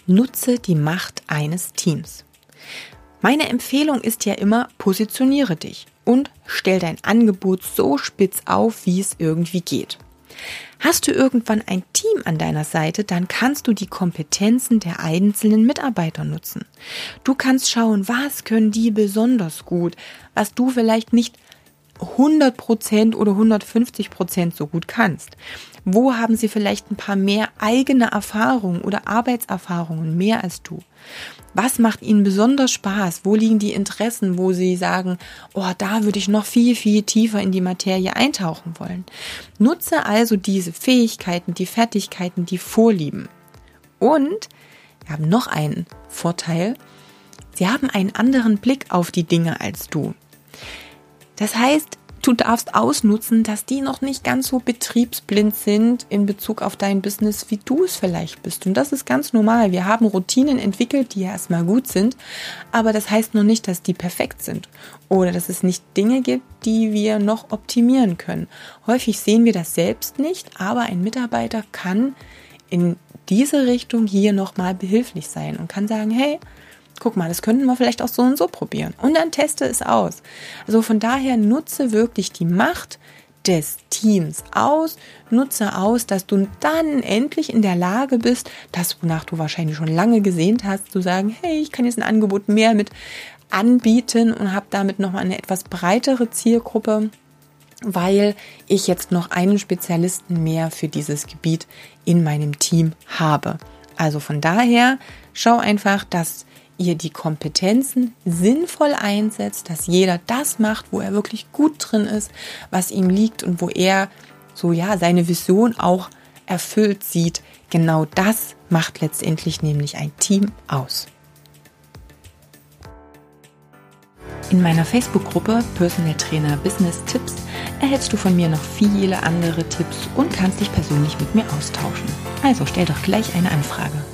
Nutze die Macht eines Teams. Meine Empfehlung ist ja immer, positioniere dich und stell dein Angebot so spitz auf, wie es irgendwie geht. Hast du irgendwann ein Team an deiner Seite, dann kannst du die Kompetenzen der einzelnen Mitarbeiter nutzen. Du kannst schauen, was können die besonders gut, was du vielleicht nicht 100% oder 150% so gut kannst. Wo haben sie vielleicht ein paar mehr eigene Erfahrungen oder Arbeitserfahrungen mehr als du? Was macht ihnen besonders Spaß? Wo liegen die Interessen, wo sie sagen, oh, da würde ich noch viel, viel tiefer in die Materie eintauchen wollen? Nutze also diese Fähigkeiten, die Fertigkeiten, die Vorlieben. Und wir haben noch einen Vorteil. Sie haben einen anderen Blick auf die Dinge als du. Das heißt, du darfst ausnutzen, dass die noch nicht ganz so betriebsblind sind in Bezug auf dein Business, wie du es vielleicht bist. Und das ist ganz normal. Wir haben Routinen entwickelt, die ja erstmal gut sind, aber das heißt noch nicht, dass die perfekt sind oder dass es nicht Dinge gibt, die wir noch optimieren können. Häufig sehen wir das selbst nicht, aber ein Mitarbeiter kann in diese Richtung hier nochmal behilflich sein und kann sagen, hey, guck mal, das könnten wir vielleicht auch so und so probieren. Und dann teste es aus. Also von daher nutze wirklich die Macht des Teams aus. Nutze aus, dass du dann endlich in der Lage bist, das, wonach du wahrscheinlich schon lange gesehnt hast, zu sagen, hey, ich kann jetzt ein Angebot mehr mit anbieten und habe damit nochmal eine etwas breitere Zielgruppe, weil ich jetzt noch einen Spezialisten mehr für dieses Gebiet in meinem Team habe. Also von daher, schau einfach, dass ihr die Kompetenzen sinnvoll einsetzt, dass jeder das macht, wo er wirklich gut drin ist, was ihm liegt und wo er seine Vision auch erfüllt sieht. Genau das macht letztendlich nämlich ein Team aus. In meiner Facebook-Gruppe Personal Trainer Business Tipps erhältst du von mir noch viele andere Tipps und kannst dich persönlich mit mir austauschen. Also stell doch gleich eine Anfrage.